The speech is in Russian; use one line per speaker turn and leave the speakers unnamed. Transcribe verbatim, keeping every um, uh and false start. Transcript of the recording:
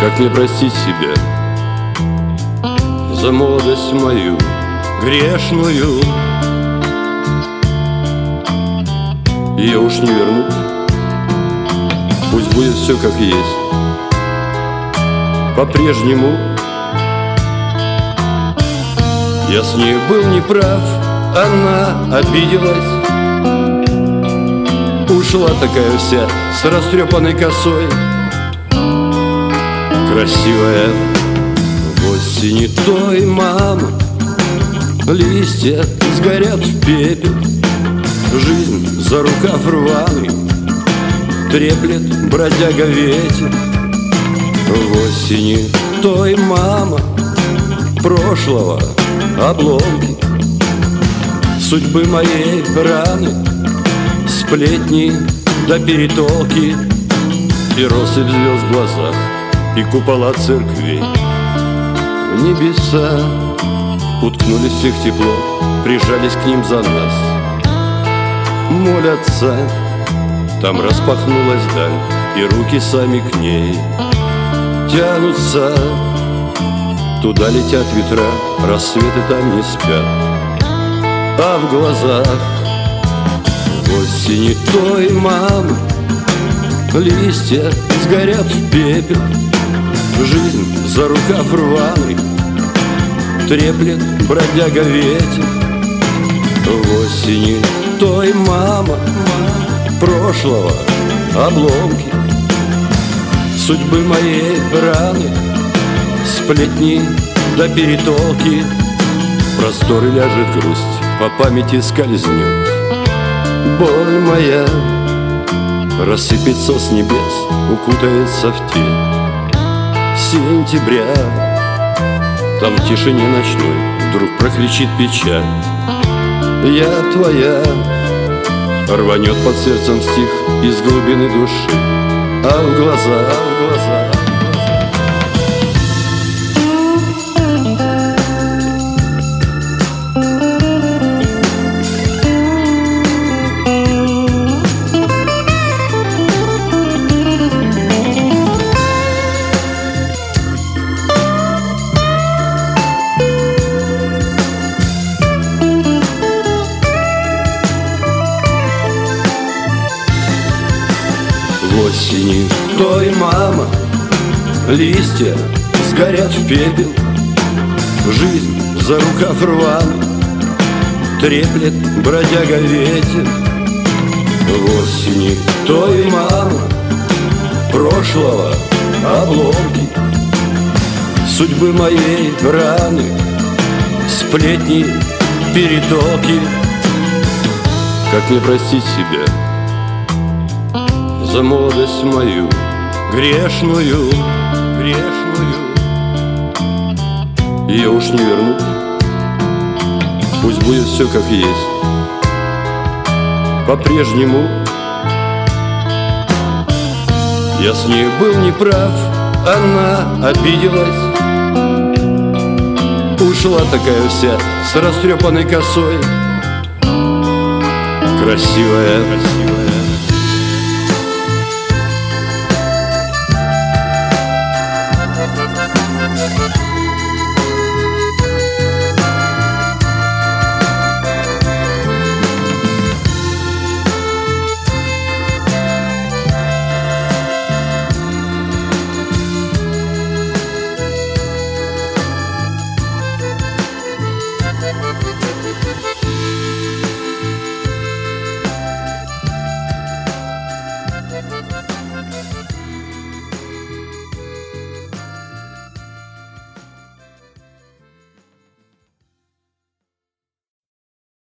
Как не простить себя за молодость мою грешную? Ее уж не вернуть, пусть будет все как есть. По-прежнему я с ней был неправ, она обиделась. Ушла такая вся с растрепанной косой, красивая в осени той, мама. Листья сгорят в пепел, жизнь за рукав рваный треплет бродяга ветер. В осени той, мама, прошлого обломки, судьбы моей раны, сплетни да перетолки, и россыпь звезд в глазах, и купола церквей. В небеса уткнулись всех тепло, прижались к ним за нас, молятся. Там распахнулась даль, и руки сами к ней тянутся. Туда летят ветра, рассветы там не спят, а в глазах в осени той, мама, листья сгорят в пепел, жизнь за рукав рваный треплет бродяга ветер. В осени той, мама, прошлого обломки, судьбы моей раны, сплетни да перетолки. В просторы ляжет грусть, по памяти скользнет. Боль моя рассыпется с небес, укутается в тень сентября. Там в тишине ночной вдруг прокричит печаль: я твоя. Рванет под сердцем стих из глубины души, а в глаза, в глаза в осени той, мама, листья сгорят в пепел, жизнь за рукав рваный треплет бродяга ветер. В осени той, мама, прошлого обломки, судьбы моей раны, сплетни перетолки. Как не простить себя за молодость мою грешную, грешную? Ее уж не вернуть, пусть будет все как есть. По-прежнему я с ней был неправ, она обиделась. Ушла такая вся с растрепанной косой, красивая, красивая.